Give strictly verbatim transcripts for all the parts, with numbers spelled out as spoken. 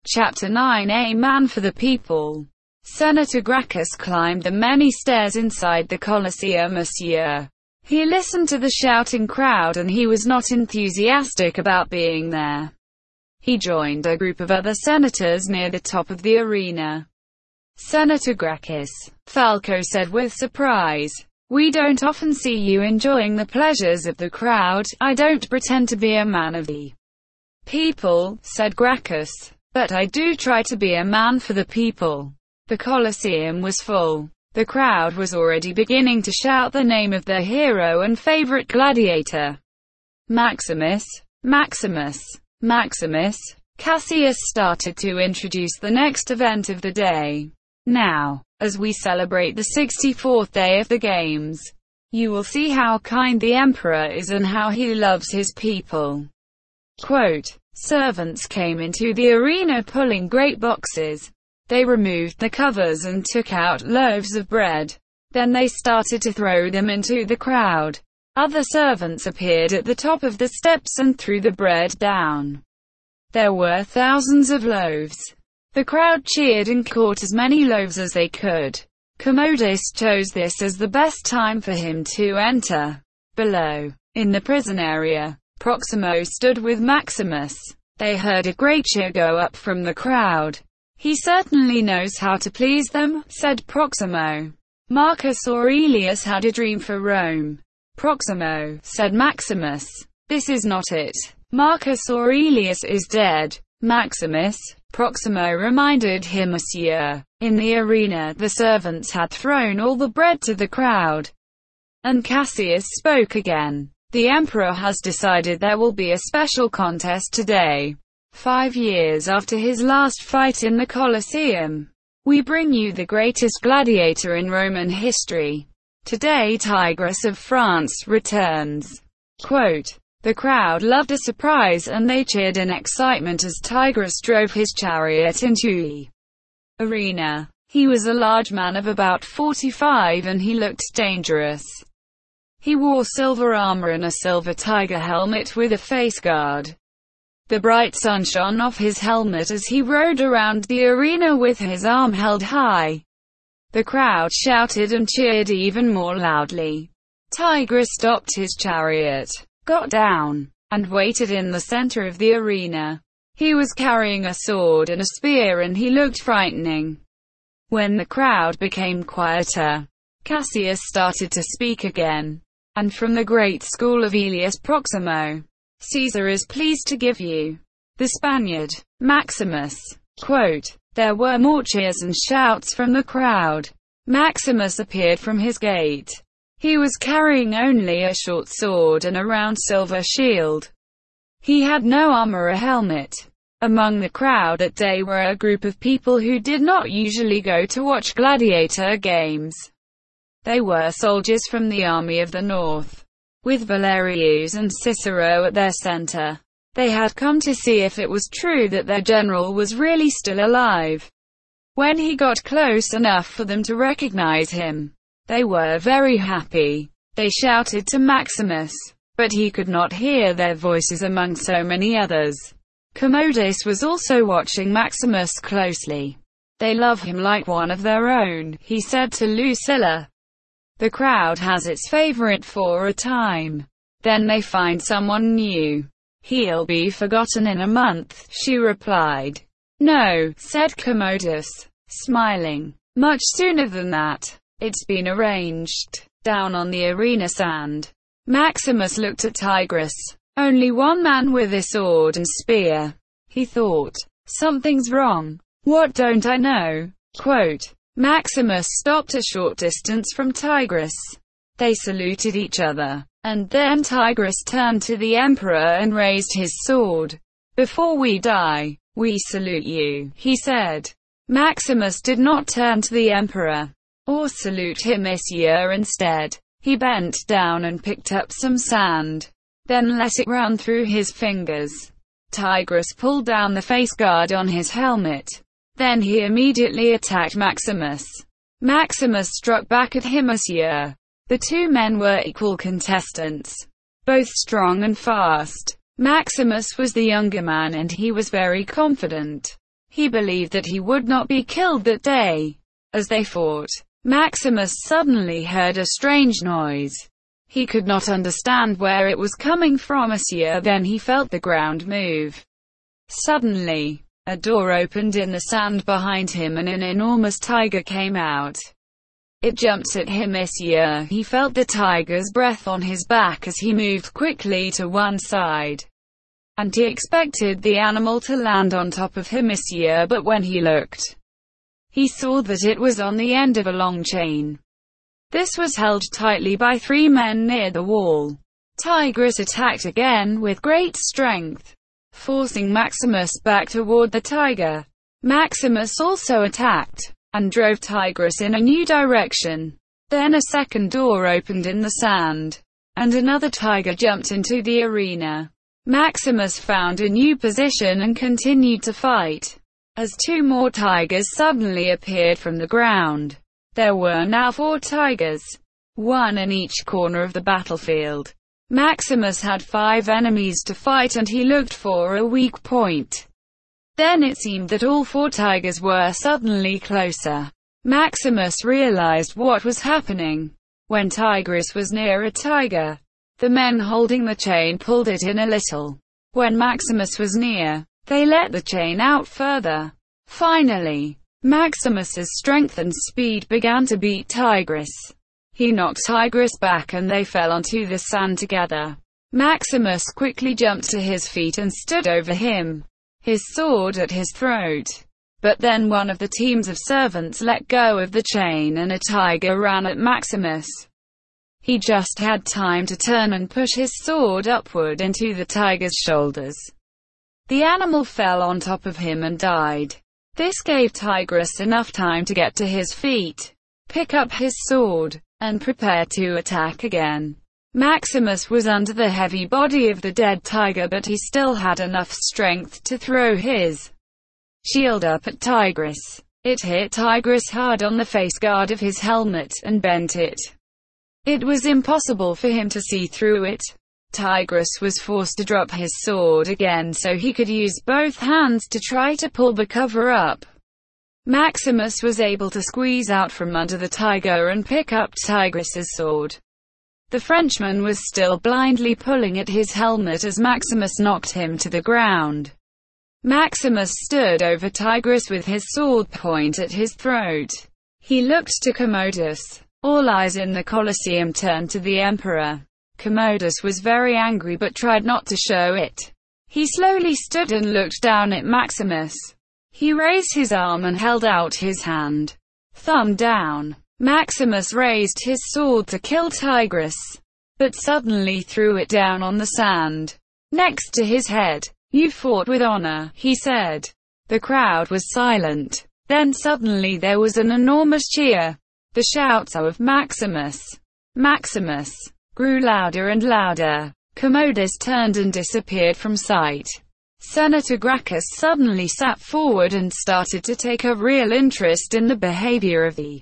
Chapter nine A Man for the People. Senator Gracchus climbed the many stairs inside the Colosseum. Monsieur. He listened to the shouting crowd and he was not enthusiastic about being there. He joined a group of other senators near the top of the arena. Senator Gracchus, Falco said with surprise. We don't often see you enjoying the pleasures of the crowd. I don't pretend to be a man of the people, said Gracchus. But I do try to be a man for the people. The Colosseum was full. The crowd was already beginning to shout the name of their hero and favorite gladiator. Maximus, Maximus, Maximus. Cassius started to introduce the next event of the day. Now, as we celebrate the sixty-fourth day of the games, you will see how kind the emperor is and how he loves his people. Quote, servants came into the arena pulling great boxes. They removed the covers and took out loaves of bread. Then they started to throw them into the crowd. Other servants appeared at the top of the steps and threw the bread down. There were thousands of loaves. The crowd cheered and caught as many loaves as they could. Commodus chose this as the best time for him to enter. Below, in the prison area, Proximo stood with Maximus. They heard a great cheer go up from the crowd. He certainly knows how to please them, said Proximo. Marcus Aurelius had a dream for Rome. Proximo, said Maximus. This is not it. Marcus Aurelius is dead. Maximus, Proximo reminded him. Monsieur. In the arena, the servants had thrown all the bread to the crowd. And Cassius spoke again. The emperor has decided there will be a special contest today. Five years after his last fight in the Colosseum, we bring you the greatest gladiator in Roman history. Today Tigress of France returns. Quote, the crowd loved a surprise and they cheered in excitement as Tigress drove his chariot into the arena. He was a large man of about forty-five and he looked dangerous. He wore silver armor and a silver tiger helmet with a face guard. The bright sun shone off his helmet as he rode around the arena with his arm held high. The crowd shouted and cheered even more loudly. Tigress stopped his chariot, got down, and waited in the center of the arena. He was carrying a sword and a spear and he looked frightening. When the crowd became quieter, Cassius started to speak again. And from the great school of Aelius Proximo, Caesar is pleased to give you the Spaniard, Maximus. Quote, there were more cheers and shouts from the crowd. Maximus appeared from his gate. He was carrying only a short sword and a round silver shield. He had no armor or helmet. Among the crowd that day were a group of people who did not usually go to watch gladiator games. They were soldiers from the army of the north, with Valerius and Cicero at their center. They had come to see if it was true that their general was really still alive. When he got close enough for them to recognize him, they were very happy. They shouted to Maximus, but he could not hear their voices among so many others. Commodus was also watching Maximus closely. They love him like one of their own, he said to Lucilla. The crowd has its favorite for a time. Then they find someone new. He'll be forgotten in a month, she replied. No, said Commodus, smiling. Much sooner than that. It's been arranged. Down on the arena sand, Maximus looked at Tigress. Only one man with a sword and spear. He thought, something's wrong. What don't I know? Quote, Maximus stopped a short distance from Tigress. They saluted each other, and then Tigress turned to the emperor and raised his sword. Before we die, we salute you, he said. Maximus did not turn to the emperor, or salute him. Monsieur. Instead, he bent down and picked up some sand, then let it run through his fingers. Tigress pulled down the face guard on his helmet. Then he immediately attacked Maximus. Maximus struck back at him. Monsieur. The two men were equal contestants, both strong and fast. Maximus was the younger man and he was very confident. He believed that he would not be killed that day. As they fought, Maximus suddenly heard a strange noise. He could not understand where it was coming from. Monsieur. Then he felt the ground move. Suddenly, a door opened in the sand behind him and an enormous tiger came out. It jumped at him. Monsieur. He felt the tiger's breath on his back as he moved quickly to one side. And he expected the animal to land on top of him. Monsieur. But when he looked, he saw that it was on the end of a long chain. This was held tightly by three men near the wall. Tigress attacked again with great strength, forcing Maximus back toward the tiger. Maximus also attacked, and drove Tigress in a new direction. Then a second door opened in the sand, and another tiger jumped into the arena. Maximus found a new position and continued to fight, as two more tigers suddenly appeared from the ground. There were now four tigers, one in each corner of the battlefield. Maximus had five enemies to fight and he looked for a weak point. Then it seemed that all four tigers were suddenly closer. Maximus realized what was happening. When Tigress was near a tiger, the men holding the chain pulled it in a little. When Maximus was near, they let the chain out further. Finally, Maximus's strength and speed began to beat Tigress. He knocked Tigress back and they fell onto the sand together. Maximus quickly jumped to his feet and stood over him, his sword at his throat. But then one of the teams of servants let go of the chain and a tiger ran at Maximus. He just had time to turn and push his sword upward into the tiger's shoulders. The animal fell on top of him and died. This gave Tigress enough time to get to his feet, pick up his sword, and prepare to attack again. Maximus was under the heavy body of the dead tiger, but he still had enough strength to throw his shield up at Tigress. It hit Tigress hard on the face guard of his helmet and bent it. It was impossible for him to see through it. Tigress was forced to drop his sword again so he could use both hands to try to pull the cover up. Maximus was able to squeeze out from under the tiger and pick up Tigress's sword. The Frenchman was still blindly pulling at his helmet as Maximus knocked him to the ground. Maximus stood over Tigress with his sword point at his throat. He looked to Commodus. All eyes in the Colosseum turned to the emperor. Commodus was very angry but tried not to show it. He slowly stood and looked down at Maximus. He raised his arm and held out his hand. Thumb down. Maximus raised his sword to kill Tigress, but suddenly threw it down on the sand, next to his head. "You fought with honor," he said. The crowd was silent. Then suddenly there was an enormous cheer. The shouts of Maximus, Maximus, grew louder and louder. Commodus turned and disappeared from sight. Senator Gracchus suddenly sat forward and started to take a real interest in the behavior of the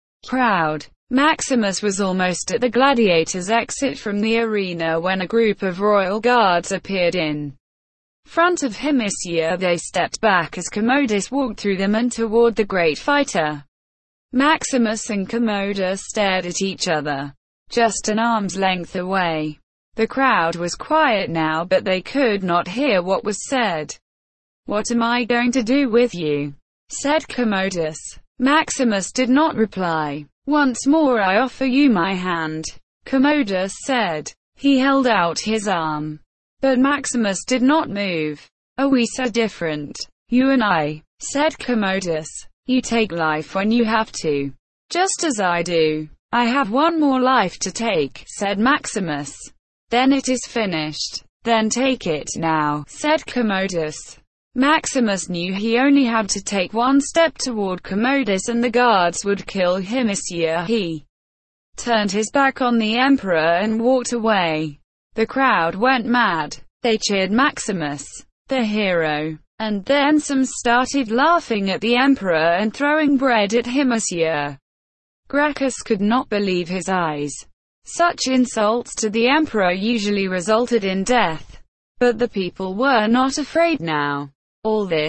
crowd. Maximus was almost at the gladiators' exit from the arena when a group of royal guards appeared in front of him. Monsieur. They stepped back as Commodus walked through them and toward the great fighter. Maximus and Commodus stared at each other, just an arm's length away. The crowd was quiet now, but they could not hear what was said. "What am I going to do with you?" said Commodus. Maximus did not reply. "Once more I offer you my hand," Commodus said. He held out his arm, but Maximus did not move. "Are we so different, you and I?" said Commodus. "You take life when you have to, just as I do." "I have one more life to take," said Maximus. "Then it is finished." "Then take it now," said Commodus. Maximus knew he only had to take one step toward Commodus and the guards would kill him. Monsieur. He turned his back on the emperor and walked away. The crowd went mad. They cheered Maximus, the hero. And then some started laughing at the emperor and throwing bread at him. Monsieur Gracchus could not believe his eyes. Such insults to the emperor usually resulted in death. But the people were not afraid now. All this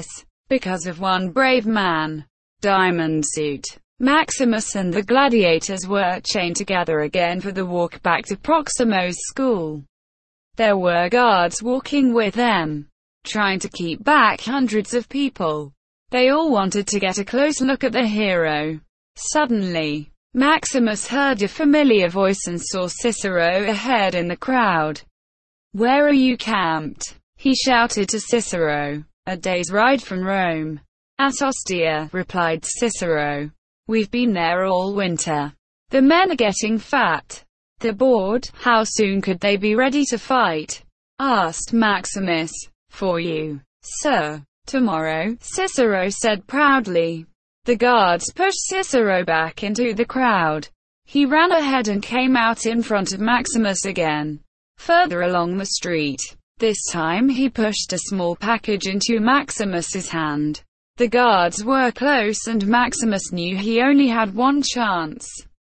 because of one brave man. Diamond Suit. Maximus and the gladiators were chained together again for the walk back to Proximo's school. There were guards walking with them, trying to keep back hundreds of people. They all wanted to get a close look at the hero. Suddenly, Maximus heard a familiar voice and saw Cicero ahead in the crowd. "Where are you camped?" he shouted to Cicero. "A day's ride from Rome." "At Ostia," replied Cicero. "We've been there all winter. The men are getting fat. They're bored." "How soon could they be ready to fight?" asked Maximus. "For you, sir. Tomorrow," Cicero said proudly. The guards pushed Cicero back into the crowd. He ran ahead and came out in front of Maximus again, further along the street. This time he pushed a small package into Maximus's hand. The guards were close and Maximus knew he only had one chance.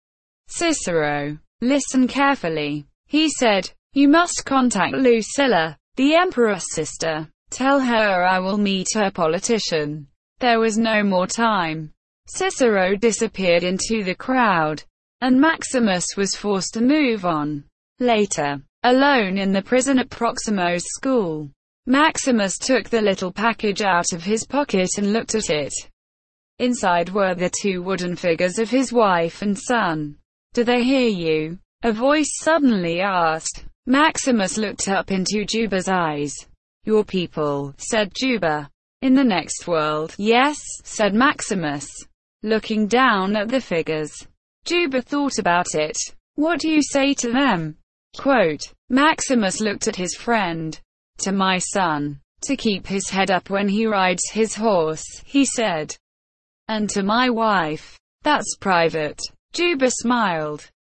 "Cicero, listen carefully," he said. "You must contact Lucilla, the emperor's sister. Tell her I will meet her politician." There was no more time. Cicero disappeared into the crowd, and Maximus was forced to move on. Later, alone in the prison at Proximo's school, Maximus took the little package out of his pocket and looked at it. Inside were the two wooden figures of his wife and son. "Do they hear you?" a voice suddenly asked. Maximus looked up into Juba's eyes. "Your people," said Juba. "In the next world?" "Yes," said Maximus, looking down at the figures. Juba thought about it. "What do you say to them?" Quote, Maximus looked at his friend. "To my son, to keep his head up when he rides his horse," he said. "And to my wife, that's private." Juba smiled.